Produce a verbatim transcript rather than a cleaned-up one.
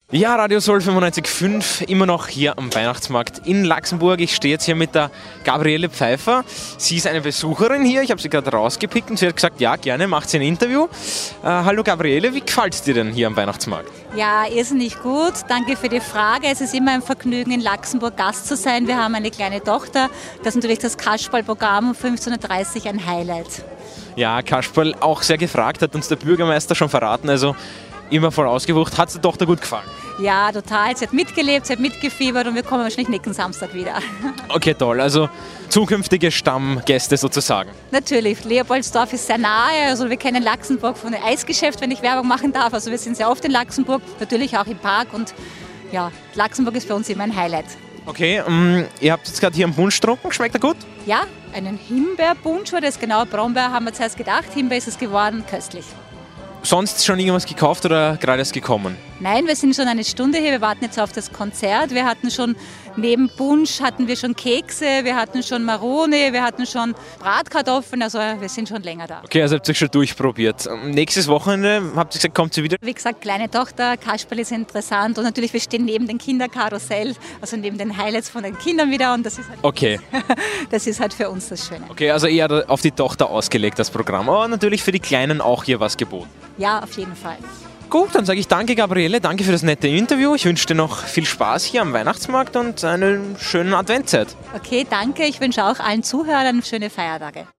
Ja, Radio Soul fünfundneunzig Komma fünf, immer noch hier am Weihnachtsmarkt in Laxenburg. Ich stehe jetzt hier mit der Gabriele Pfeiffer. Sie ist eine Besucherin hier, ich habe sie gerade rausgepickt und sie hat gesagt, ja, gerne, macht sie ein Interview. Äh, hallo Gabriele, wie gefällt es dir denn hier am Weihnachtsmarkt? Ja, irrsinnig gut. Danke für die Frage. Es ist immer ein Vergnügen, in Laxenburg Gast zu sein. Wir haben eine kleine Tochter. Das ist natürlich das Kasperlprogramm um fünfzehn Uhr dreißig ein Highlight. Ja, Kasperl auch sehr gefragt, hat uns der Bürgermeister schon verraten, also immer voll ausgebucht. Hat es der Tochter gut gefallen? Ja, total. Sie hat mitgelebt, sie hat mitgefiebert und wir kommen wahrscheinlich nächsten Samstag wieder. Okay, toll. Also zukünftige Stammgäste sozusagen. Natürlich. Leopoldsdorf ist sehr nahe. Also wir kennen Laxenburg von dem Eisgeschäft, wenn ich Werbung machen darf. Also wir sind sehr oft in Laxenburg, natürlich auch im Park. Und ja, Laxenburg ist für uns immer ein Highlight. Okay, um, ihr habt jetzt gerade hier einen Punsch getrunken. Schmeckt er gut? Ja, einen Himbeerpunsch oder das genau Brombeer haben wir zuerst gedacht. Himbeer ist es geworden, köstlich. Sonst schon irgendwas gekauft oder gerade erst gekommen? Nein, wir sind schon eine Stunde hier, wir warten jetzt auf das Konzert. Wir hatten schon, neben Punsch hatten wir schon Kekse, wir hatten schon Maroni, wir hatten schon Bratkartoffeln, also wir sind schon länger da. Okay, also habt ihr euch schon durchprobiert. Nächstes Wochenende, habt ihr gesagt, kommt sie wieder? Wie gesagt, kleine Tochter, Kasperl ist interessant und natürlich, wir stehen neben dem Kinderkarussell, also neben den Highlights von den Kindern wieder und das ist halt, okay. das ist halt für uns das Schöne. Okay, also eher auf die Tochter ausgelegt, das Programm, aber natürlich für die Kleinen auch hier was geboten. Ja, auf jeden Fall. Gut, dann sage ich danke Gabriele, danke für das nette Interview. Ich wünsche dir noch viel Spaß hier am Weihnachtsmarkt und eine schöne Adventszeit. Okay, danke. Ich wünsche auch allen Zuhörern schöne Feiertage.